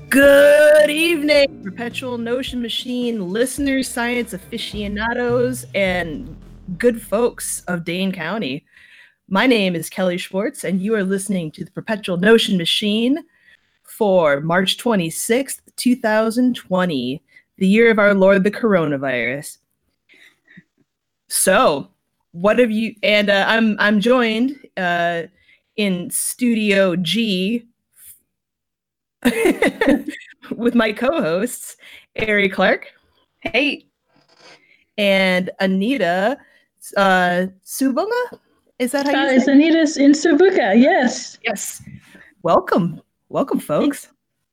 Good evening, Perpetual Notion Machine listeners, science aficionados, and good folks of Dane County. My name is Kelly Schwartz, and you are listening to the Perpetual Notion Machine for March 26th, 2020, the year of our Lord, the coronavirus. So, what have you? And I'm joined in Studio G with my co-hosts, Ari Clark. Hey. And Anita Subunga? Is that how you say it? It's Anita in Subuka, yes. Yes. Welcome, folks.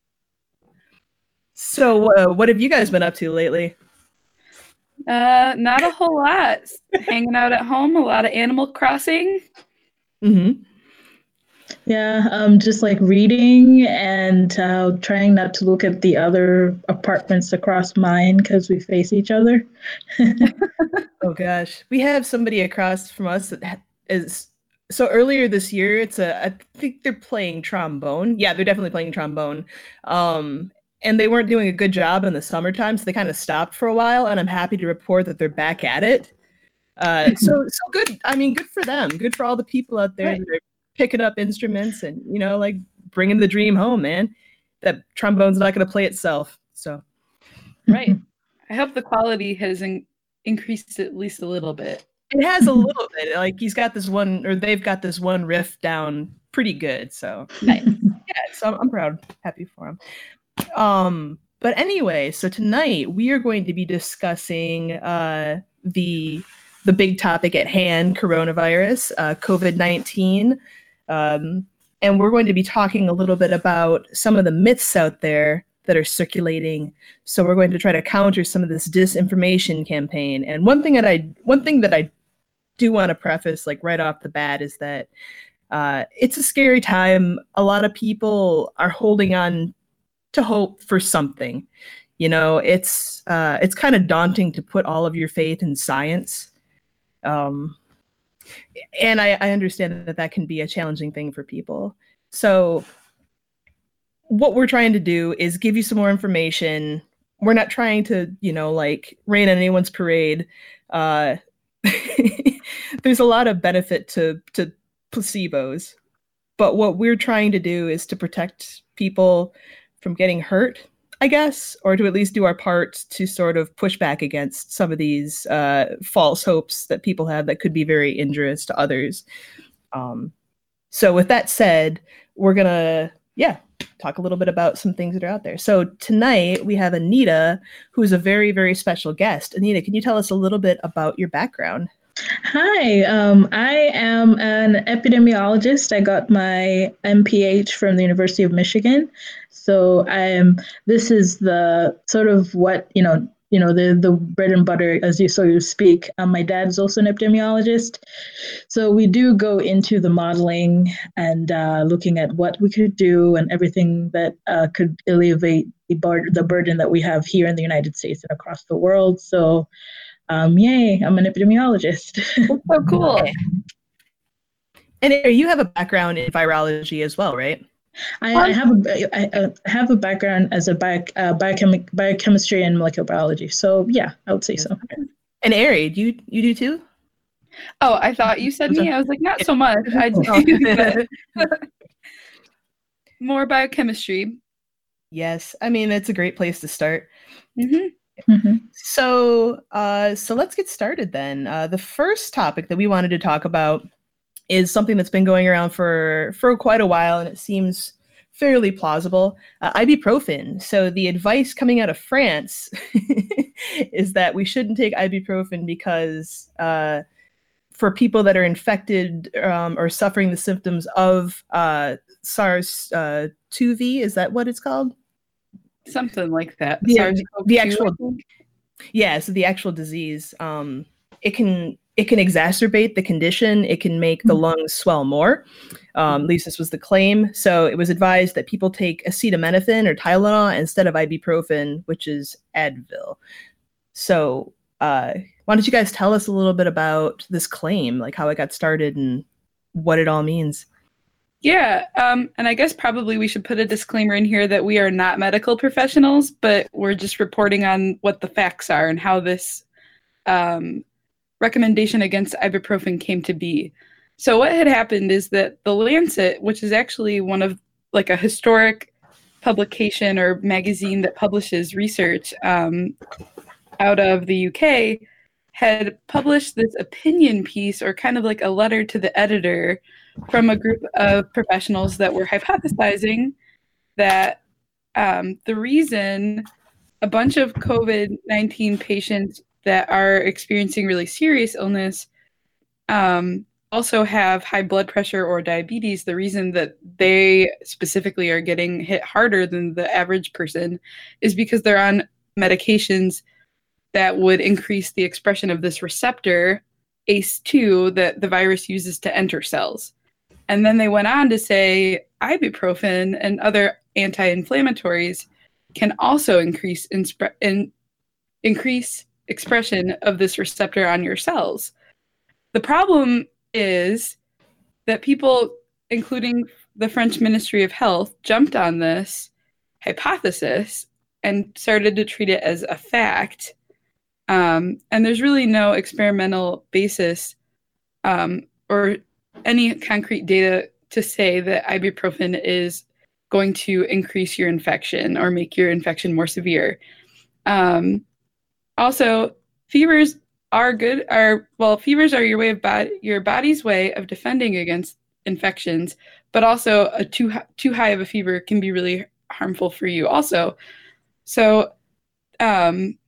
So, what have you guys been up to lately? Not a whole lot. Hanging out at home, a lot of Animal Crossing. Mm-hmm. Yeah, just like reading and trying not to look at the other apartments across mine because we face each other. Oh gosh, we have somebody across from us that is. So earlier this year, I think they're playing trombone. Yeah, they're definitely playing trombone. And they weren't doing a good job in the summertime, so they kind of stopped for a while. And I'm happy to report that they're back at it. So good. I mean, good for them. Good for all the people out there that are picking up instruments and, like bringing the dream home, man. That trombone's not going to play itself. So, right. I hope the quality has increased at least a little bit. It has a little bit. Like they've got this one riff down pretty good. So nice. Yeah. So I'm proud, happy for them. But anyway, so tonight we are going to be discussing the big topic at hand, coronavirus, COVID-19. And we're going to be talking a little bit about some of the myths out there that are circulating. So we're going to try to counter some of this disinformation campaign. And one thing that I do want to preface, like right off the bat, is that it's a scary time. A lot of people are holding on to hope for something. It's kind of daunting to put all of your faith in science. And I understand that can be a challenging thing for people. So what we're trying to do is give you some more information. We're not trying to, rain on anyone's parade. There's a lot of benefit to placebos. But what we're trying to do is to protect people from getting hurt, I guess, or to at least do our part to sort of push back against some of these false hopes that people have that could be very injurious to others. So with that said, we're going to, talk a little bit about some things that are out there. So tonight we have Anita, who is a very, very special guest. Anita, can you tell us a little bit about your background? Hi, I am an epidemiologist. I got my MPH from the University of Michigan. So this is the sort of what, the bread and butter, as you speak. My dad is also an epidemiologist. So we do go into the modeling and looking at what we could do and everything that could alleviate the burden that we have here in the United States and across the world. So yay, I'm an epidemiologist. That's so cool. And you have a background in virology as well, right? I have a background as a biochemistry and molecular biology. So yeah, I would say so. And Ari, you do too? Oh, I thought you said me. I was like, not so much. I more biochemistry. Yes, I mean that's a great place to start. Mm-hmm. Mm-hmm. So let's get started then. The first topic that we wanted to talk about is something that's been going around for quite a while, and it seems fairly plausible. Ibuprofen. So the advice coming out of France is that we shouldn't take ibuprofen because for people that are infected or suffering the symptoms of SARS-CoV, is that what it's called? Something like that. The actual disease. It can exacerbate the condition. It can make the lungs swell more. At least this was the claim. So it was advised that people take acetaminophen or Tylenol instead of ibuprofen, which is Advil. So why don't you guys tell us a little bit about this claim, like how it got started and what it all means? Yeah, and I guess probably we should put a disclaimer in here that we are not medical professionals, but we're just reporting on what the facts are and how this recommendation against ibuprofen came to be. So what had happened is that The Lancet, which is actually one of like a historic publication or magazine that publishes research out of the UK, had published this opinion piece, or kind of like a letter to the editor, from a group of professionals that were hypothesizing that the reason a bunch of COVID-19 patients that are experiencing really serious illness also have high blood pressure or diabetes, the reason that they specifically are getting hit harder than the average person is because they're on medications that would increase the expression of this receptor, ACE2, that the virus uses to enter cells. And then they went on to say ibuprofen and other anti-inflammatories can also increase expression of this receptor on your cells. The problem is that people, including the French Ministry of Health, jumped on this hypothesis and started to treat it as a fact. And there's really no experimental basis or any concrete data to say that ibuprofen is going to increase your infection or make your infection more severe. Also, fevers are good. Fevers are your body's way of defending against infections, but also a too high of a fever can be really harmful for you also. So, kind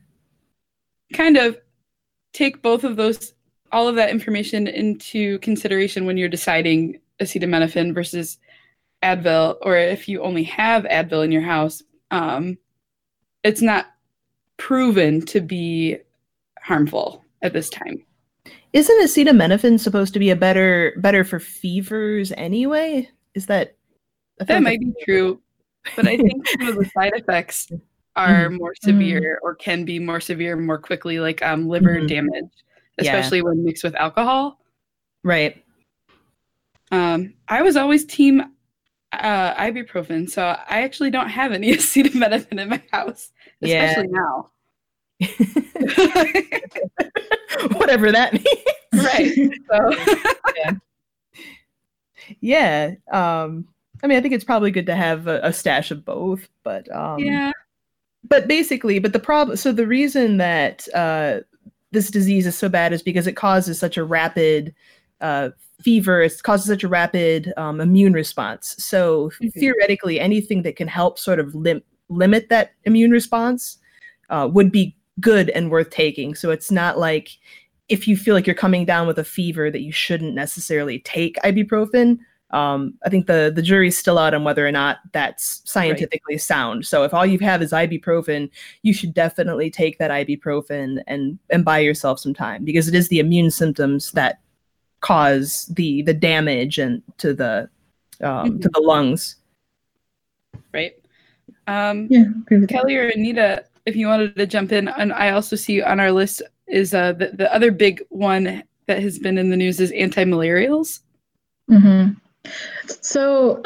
of take both of those, all of that information into consideration when you're deciding acetaminophen versus Advil, or if you only have Advil in your house. It's not proven to be harmful at this time. Isn't acetaminophen supposed to be better for fevers anyway? Is that might be true, but I think some of the side effects are more severe or can be more severe more quickly, like liver damage, especially when mixed with alcohol. Right. I was always team ibuprofen, so I actually don't have any acetaminophen in my house, especially now. Whatever that means. Right. So. Yeah. I mean, I think it's probably good to have a stash of both, but yeah. But basically, the reason that this disease is so bad is because it causes such a rapid fever. It causes such a rapid immune response. So theoretically, anything that can help sort of limit that immune response would be good and worth taking. So it's not like if you feel like you're coming down with a fever that you shouldn't necessarily take ibuprofen. I think the jury's still out on whether or not that's scientifically sound. So if all you have is ibuprofen, you should definitely take that ibuprofen and buy yourself some time, because it is the immune symptoms that cause the damage and to the lungs. Right. Agree with Kelly or Anita, if you wanted to jump in, and I also see on our list is the other big one that has been in the news is anti-malarials. Mm-hmm. So,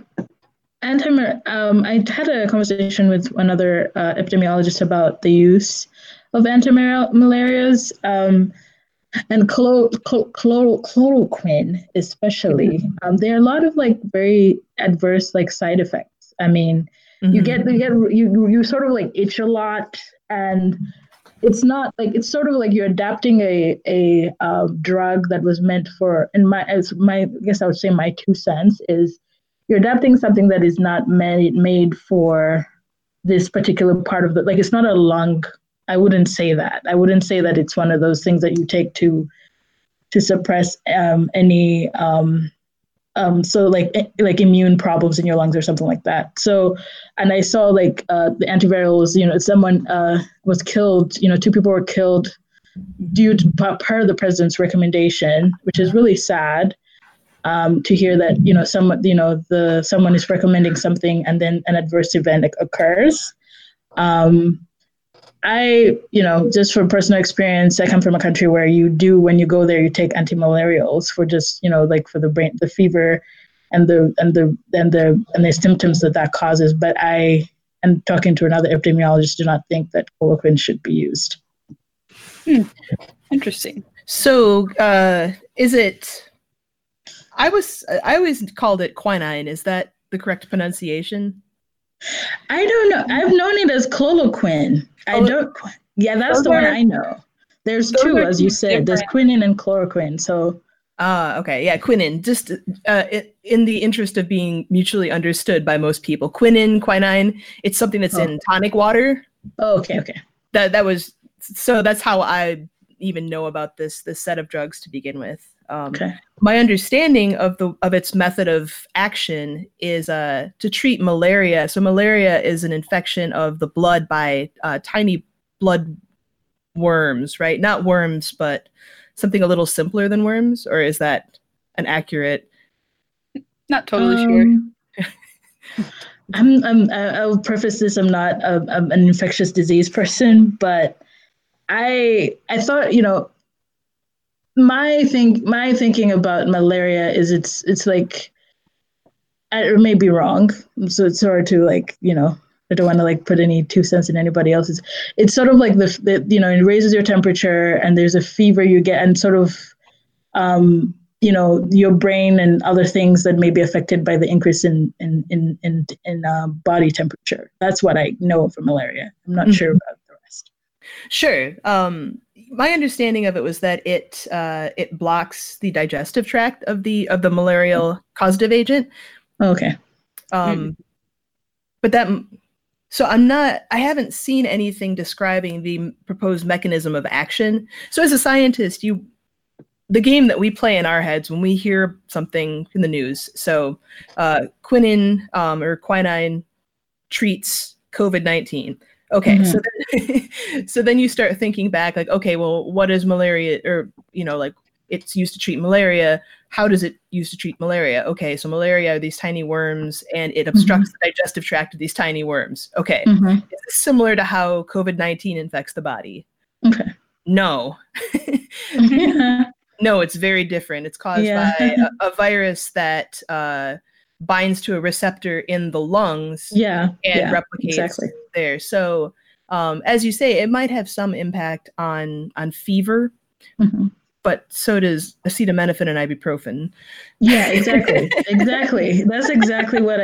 I had a conversation with another epidemiologist about the use of antimalarials, and chloroquine especially. There are a lot of very adverse side effects. I mean, you sort of itch a lot, and it's not it's sort of you're adapting a drug that was meant for, I guess I would say my 2 cents is you're adapting something that is not made for this particular part of it's not a lung. I wouldn't say that. I wouldn't say that it's one of those things that you take to suppress any immune problems in your lungs or something like that. So, and I saw the antivirals, someone was killed, 2 people were killed due to per the president's recommendation, which is really sad to hear that, someone is recommending something and then an adverse event occurs. I, just from personal experience, I come from a country where when you go there, you take antimalarials for just, for the brain, the fever the symptoms that causes. But I, and talking to another epidemiologist, do not think that chloroquine should be used. Interesting. So is it? I always called it quinine. Is that the correct pronunciation? I don't know. I've known it as cloroquine. I don't. Yeah, that's the one I know. There's two, as you said. There's quinine and chloroquine. So. Okay. Yeah, quinine. Just in the interest of being mutually understood by most people, quinine. It's something that's in tonic water. Oh, okay. That was so. That's how I even know about this set of drugs to begin with. Okay. My understanding of its method of action is to treat malaria. So malaria is an infection of the blood by tiny blood worms, right? Not worms, but something a little simpler than worms. Or is that an accurate? Not totally sure. I'll preface this. I'm not an infectious disease person, but I thought, my thinking about malaria is it's like, I may be wrong, so it's hard to I don't want to put any 2 cents in anybody else's. It's sort of like it raises your temperature and there's a fever you get, and sort of your brain and other things that may be affected by the increase in body temperature. That's what I know from malaria. I'm not sure about the rest. Sure. My understanding of it was that it blocks the digestive tract of the malarial causative agent. Okay. But I haven't seen anything describing the proposed mechanism of action. So as a scientist, the game that we play in our heads when we hear something in the news. So quinine or quinine treats COVID-19. Okay, so then you start thinking back, okay, well, what is malaria? Or it's used to treat malaria. How does it used to treat malaria? Okay, so malaria are these tiny worms, and it obstructs the digestive tract of these tiny worms. Okay, is this similar to how COVID-19 infects the body? Okay. No. No, it's very different. It's caused by a virus that binds to a receptor in the lungs and replicates there. So as you say, it might have some impact on fever, but so does acetaminophen and ibuprofen. Yeah, exactly. That's exactly what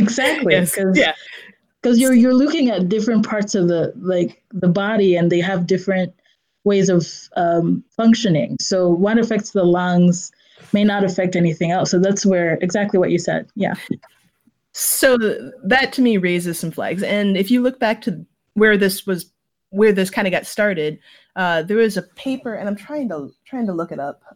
because you're looking at different parts of the body, and they have different ways of functioning. So what affects the lungs may not affect anything else. So that's where exactly what you said. Yeah. So that to me raises some flags. And if you look back to where this kind of got started, there was a paper, and I'm trying to look it up.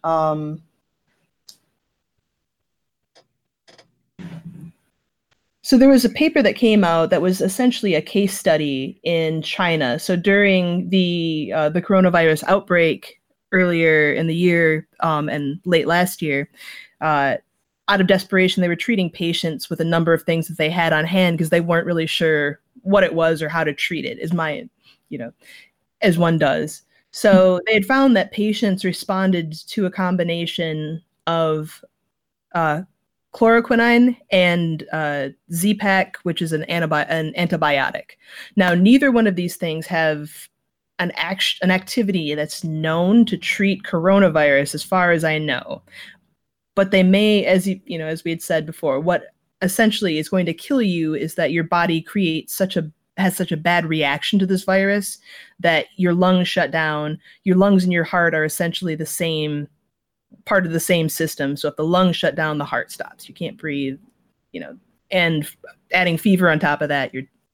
So there was a paper that came out that was essentially a case study in China. So during the coronavirus outbreak earlier in the year and late last year, out of desperation, they were treating patients with a number of things that they had on hand because they weren't really sure what it was or how to treat it, as one does. So they had found that patients responded to a combination of chloroquine and Z-Pak, which is an antibiotic. Now, neither one of these things have an activity that's known to treat coronavirus, as far as I know. But they may, as we had said before, what essentially is going to kill you is that your body has such a bad reaction to this virus that your lungs shut down. Your lungs and your heart are essentially the same part of the same system. So if the lungs shut down, the heart stops. You can't breathe, and adding fever on top of that,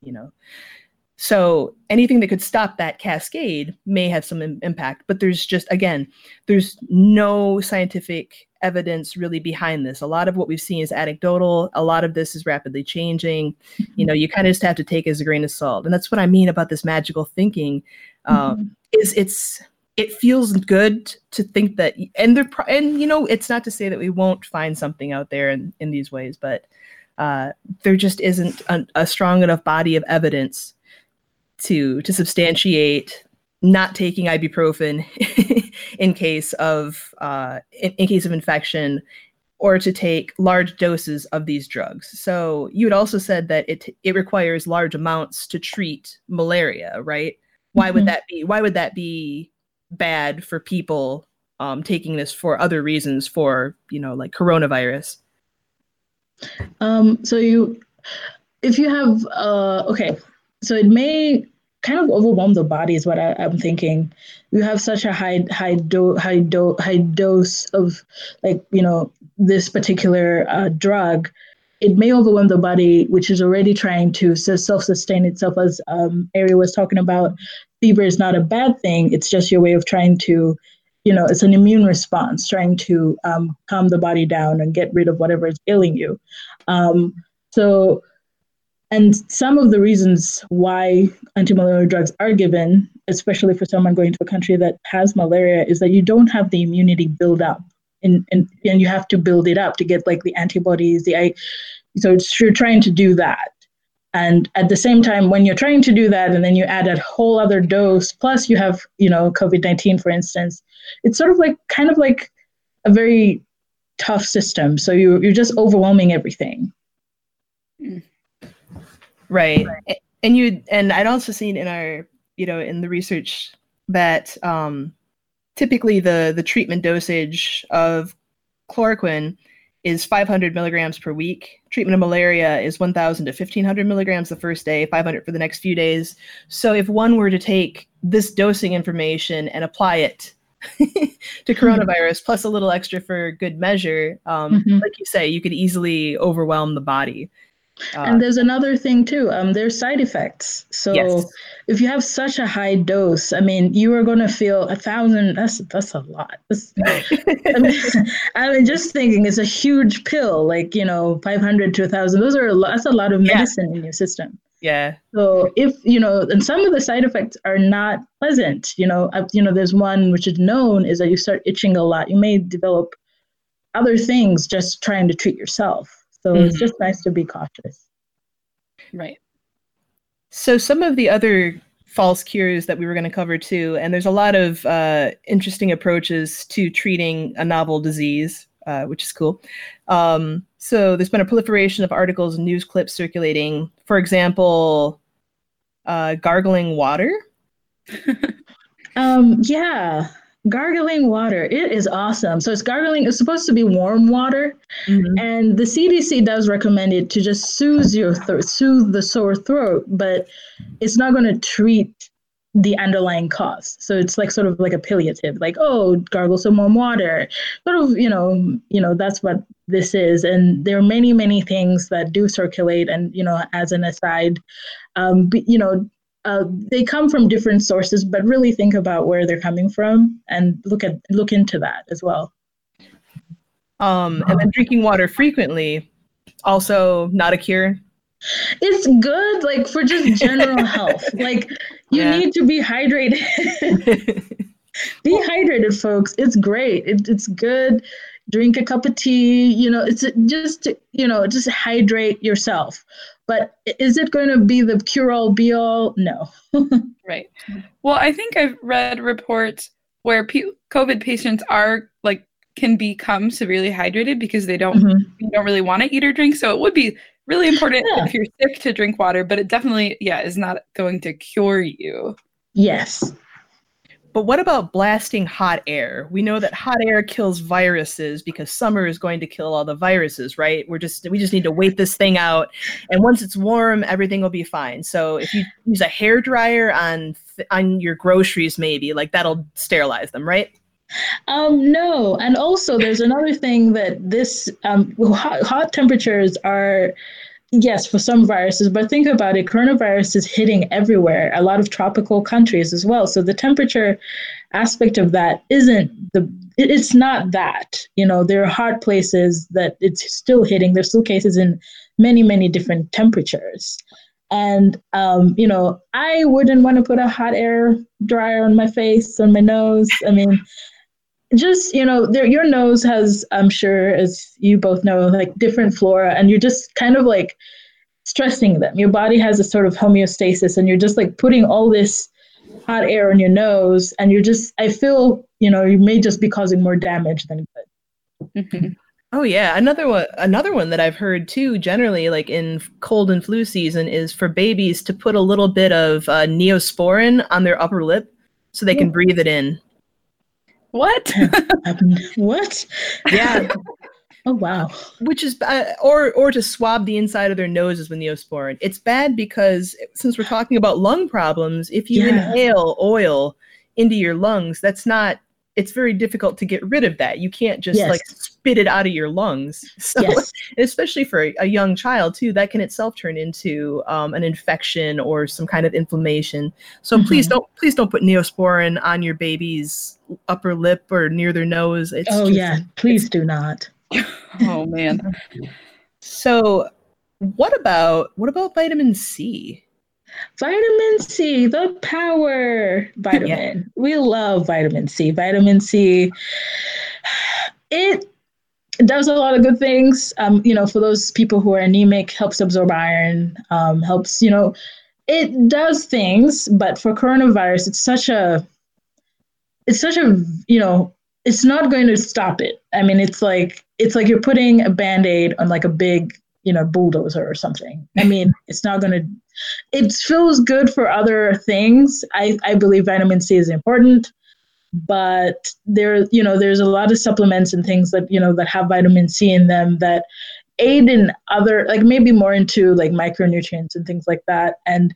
so anything that could stop that cascade may have some impact. But there's no scientific evidence really behind this. A lot of what we've seen is anecdotal. A lot of this is rapidly changing. You kind of just have to take it as a grain of salt. And that's what I mean about this magical thinking. It feels good to think that, and it's not to say that we won't find something out there in these ways, but there just isn't a strong enough body of evidence to substantiate not taking ibuprofen in case of infection or to take large doses of these drugs. So you had also said that it requires large amounts to treat malaria, right? Why would that be? Why would that be bad for people taking this for other reasons, for, like coronavirus? If you have, so it may kind of overwhelm the body is what I'm thinking. You have such a high dose of, like, this particular drug. It may overwhelm the body, which is already trying to self-sustain itself. As Ari was talking about, fever is not a bad thing. It's just your way of trying to, it's an immune response, trying to calm the body down and get rid of whatever is ailing you. And some of the reasons why anti-malarial drugs are given, especially for someone going to a country that has malaria, is that you don't have the immunity build up, and you have to build it up to get like the antibodies, so you're trying to do that. And at the same time, when you're trying to do that, and then you add a whole other dose, plus you have, COVID-19, for instance, it's sort of kind of like a very tough system. So you're just overwhelming everything. Right. And I'd also seen in our, in the research that typically the treatment dosage of chloroquine is 500 milligrams per week. Treatment of malaria is 1,000 to 1,500 milligrams the first day, 500 for the next few days. So if one were to take this dosing information and apply it to coronavirus, plus a little extra for good measure, like you say, you could easily overwhelm the body. And there's another thing too. There's side effects. So yes. If you have such a high dose, I mean, you are going to feel 1,000. That's a lot. I mean, just thinking it's a huge pill, like 500 to 1,000. That's a lot of medicine in your system. Yeah. So if and some of the side effects are not pleasant. There's one which is known is that you start itching a lot. You may develop other things just trying to treat yourself. So it's just nice to be cautious. Right. So some of the other false cures that we were going to cover too, and there's a lot of interesting approaches to treating a novel disease, which is cool. So there's been a proliferation of articles and news clips circulating. For example, gargling water. Yeah. Gargling water, it is awesome. So it's supposed to be warm water. And the CDC does recommend it to just soothe the sore throat, but it's not going to treat the underlying cause. So it's sort of like a palliative, like, oh, gargle some warm water. Sort of, that's what this is. And there are many, many things that do circulate. And, as an aside, they come from different sources, but really think about where they're coming from and look into that as well. And then drinking water frequently, also not a cure. It's good, like for just general health. Like you need to be hydrated. Be hydrated, folks. It's great. It's good. Drink a cup of tea. It's just hydrate yourself. But is it going to be the cure-all, be-all? No. Right. Well, I think I've read reports where COVID patients can become severely hydrated because they don't really want to eat or drink. So it would be really important if you're sick to drink water, but it definitely, is not going to cure you. Yes. But what about blasting hot air? We know that hot air kills viruses because summer is going to kill all the viruses, right? We just need to wait this thing out, and once it's warm, everything will be fine. So if you use a hairdryer on your groceries, maybe that'll sterilize them, right? No, and also there's another thing that this hot temperatures are. Yes, for some viruses, but think about it. Coronavirus is hitting everywhere, a lot of tropical countries as well. So the temperature aspect of that it's not that. There are hot places that it's still hitting. There's still cases in many, many different temperatures. And, I wouldn't want to put a hot air dryer on my face, on my nose. I mean, just, your nose has, I'm sure, as you both know, different flora, and you're just kind of stressing them. Your body has a sort of homeostasis, and you're just putting all this hot air on your nose, and I feel, you may just be causing more damage than good. Oh yeah, another one that I've heard too, generally like in cold and flu season, is for babies to put a little bit of Neosporin on their upper lip so they can breathe it in. What? What? Yeah, Oh wow. which is or to swab the inside of their noses with Neosporin. It's bad because since we're talking about lung problems, if you Yeah. inhale oil into your lungs, it's very difficult to get rid of that. You can't just Yes. like spit it out of your lungs. So Yes. especially for a young child too, that can itself turn into an infection or some kind of inflammation. So please don't put Neosporin on your baby's upper lip or near their nose. Please do not. Oh man. So what about vitamin C? Vitamin C, the power vitamin. We love vitamin C. Vitamin C, it does a lot of good things. For those people who are anemic, helps absorb iron, helps, it does things, but for coronavirus, it's not going to stop it. I mean, it's like you're putting a band-aid on like a big, bulldozer or something. I mean, it's not going to, it feels good for other things. I believe vitamin C is important, but there's a lot of supplements and things that, that have vitamin C in them that aid in other, like maybe more into like micronutrients and things like that. And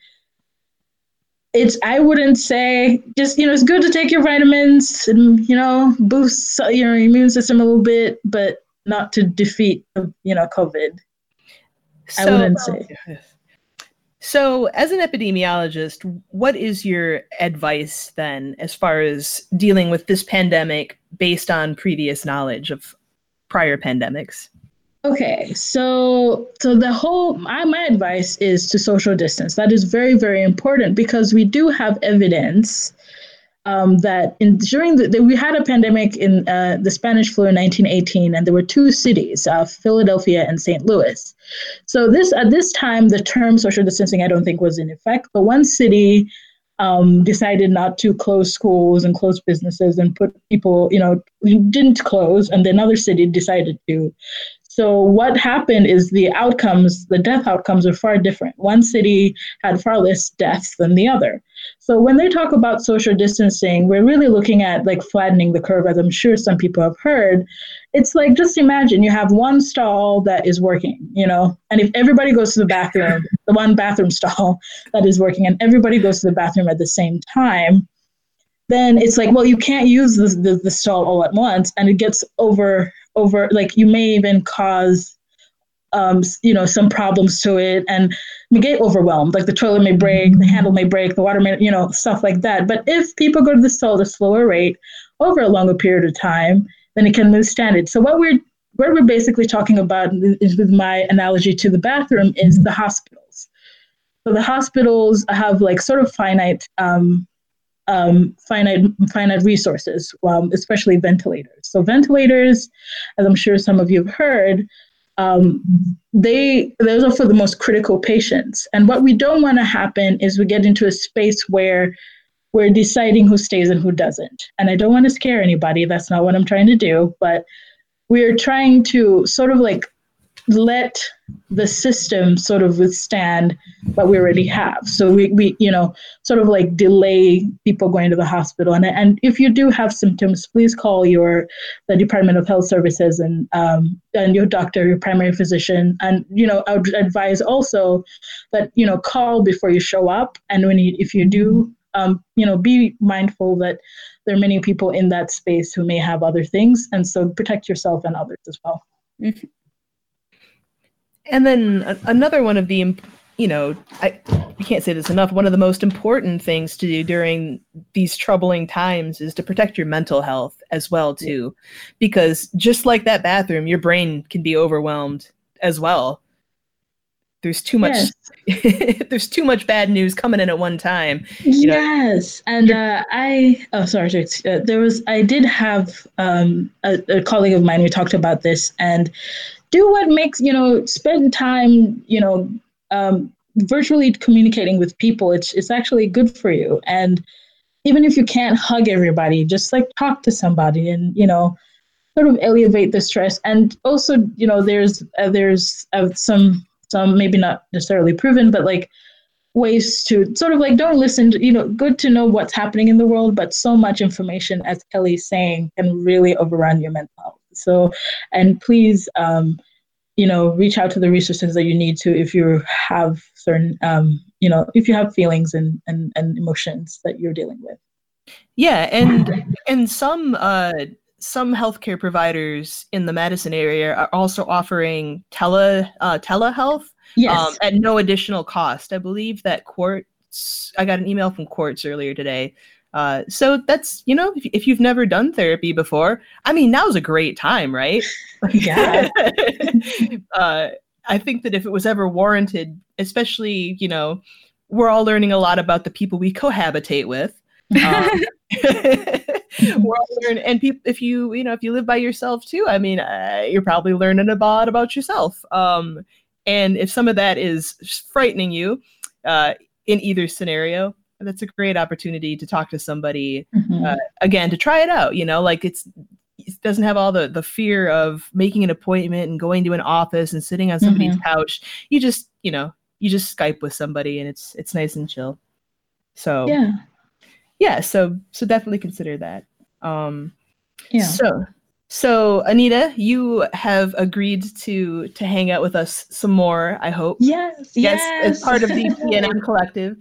I wouldn't say just, it's good to take your vitamins and, boost your immune system a little bit, but not to defeat, COVID. I wouldn't say. So, as an epidemiologist, what is your advice then as far as dealing with this pandemic based on previous knowledge of prior pandemics? Okay, so my advice is to social distance. That is very, very important because we do have evidence that we had a pandemic in the Spanish flu in 1918, and there were two cities, Philadelphia and St. Louis. So at this time, the term social distancing I don't think was in effect, but one city decided not to close schools and close businesses and put people, didn't close, and another city decided to. So what happened is the death outcomes are far different. One city had far less deaths than the other. So when they talk about social distancing, we're really looking at like flattening the curve, as I'm sure some people have heard. It's like, just imagine you have one stall that is working, and if everybody goes to the bathroom, the one bathroom stall that is working, and everybody goes to the bathroom at the same time, then it's like, well, you can't use the stall all at once, and it gets over, like you may even cause some problems to it, and you get overwhelmed, like the toilet may break, the handle may break, the water may, stuff like that. But if people go to the stall at a slower rate over a longer period of time, then it can withstand it. So what we're basically talking about is, with my analogy to the bathroom, is the hospitals. So the hospitals have like sort of finite resources, especially ventilators. So ventilators, as I'm sure some of you have heard, those are for the most critical patients. And what we don't want to happen is we get into a space where we're deciding who stays and who doesn't. And I don't want to scare anybody. That's not what I'm trying to do. But we're trying to sort of like let the system sort of withstand what we already have. So we sort of like delay people going to the hospital. And if you do have symptoms, please call the Department of Health Services and your doctor, your primary physician. And, I would advise also that, call before you show up. And if you do, be mindful that there are many people in that space who may have other things. And so protect yourself and others as well. Mm-hmm. And then another one of the, you can't say this enough, one of the most important things to do during these troubling times is to protect your mental health as well, too. Because just like that bathroom, your brain can be overwhelmed as well. There's too much, there's too much bad news coming in at one time. Yes. And I did have a colleague of mine who talked about this, and do what makes, spend time, virtually communicating with people. It's actually good for you. And even if you can't hug everybody, just like talk to somebody and, sort of alleviate the stress. And also, there's some maybe not necessarily proven, but like ways to sort of like don't listen to, good to know what's happening in the world, but so much information, as Kelly's saying, can really overrun your mental health. So, and please, reach out to the resources that you need to if you have certain, if you have feelings and emotions that you're dealing with. Yeah, and some healthcare providers in the Madison area are also offering telehealth. Yes. At no additional cost. I believe that Quartz, I got an email from Quartz earlier today. So that's, if you've never done therapy before, I mean, now's a great time, right? Yeah. I think that if it was ever warranted, especially, we're all learning a lot about the people we cohabitate with. We're all learning, and if you live by yourself too, I mean, you're probably learning about yourself. And if some of that is frightening you, in either scenario, that's a great opportunity to talk to somebody, again, to try it out, like it doesn't have all the fear of making an appointment and going to an office and sitting on somebody's couch. You just Skype with somebody and it's nice and chill. So yeah, so definitely consider that. So Anita, you have agreed to hang out with us some more, I hope. Yes. As part of the PNM Collective.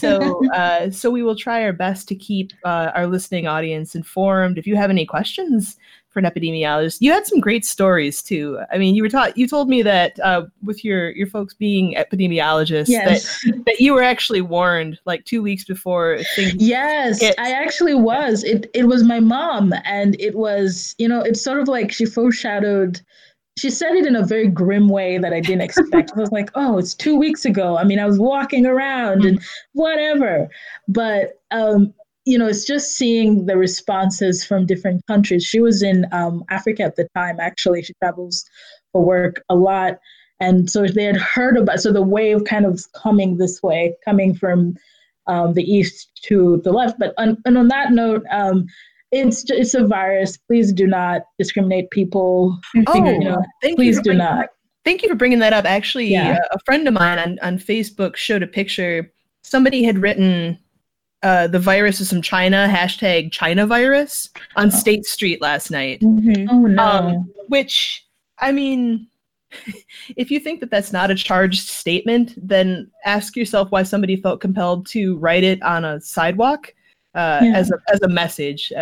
So we will try our best to keep our listening audience informed. If you have any questions for an epidemiologist, you had some great stories too. I mean, you told me that with your folks being epidemiologists, that you were actually warned like 2 weeks before things. Yes, I actually was. It was my mom, and it was, it's sort of like she foreshadowed. She said it in a very grim way that I didn't expect. I was like, oh, it's 2 weeks ago. I mean, I was walking around and whatever. But, it's just seeing the responses from different countries. She was in Africa at the time, actually. She travels for work a lot. And so they had heard about, so the wave kind of coming this way, coming from the east to the left. But on that note, it's a virus. Please do not discriminate people. Please do not. Thank you for bringing that up. Actually, a friend of mine on Facebook showed a picture. Somebody had written the virus is from China, #ChinaVirus on State Street last night. Mm-hmm. Oh, no. Which, I mean, if you think that that's not a charged statement, then ask yourself why somebody felt compelled to write it on a sidewalk. As a message.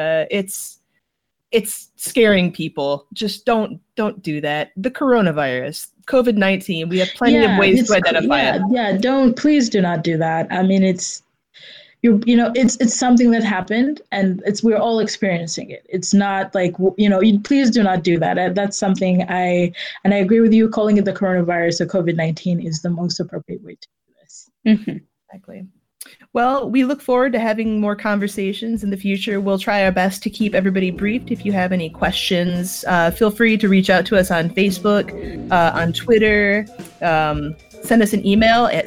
It's scaring people. Just don't do that. The coronavirus, COVID-19, we have plenty of ways to identify it. Please do not do that. I mean, it's something that happened, and we're all experiencing it. It's not like, please do not do that. That's something I agree with you. Calling it the coronavirus or COVID-19 is the most appropriate way to do this. Mm-hmm. Exactly. Well, we look forward to having more conversations in the future. We'll try our best to keep everybody briefed. If you have any questions, feel free to reach out to us on Facebook, on Twitter. Send us an email at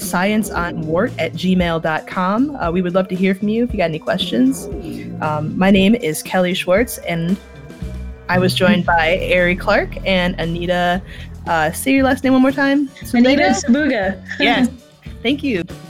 scienceonwart@gmail.com. We would love to hear from you if you got any questions. My name is Kelly Schwartz, and I was joined by Ari Clark and Anita. Say your last name one more time. Anita Sabuga. Yes. Thank you.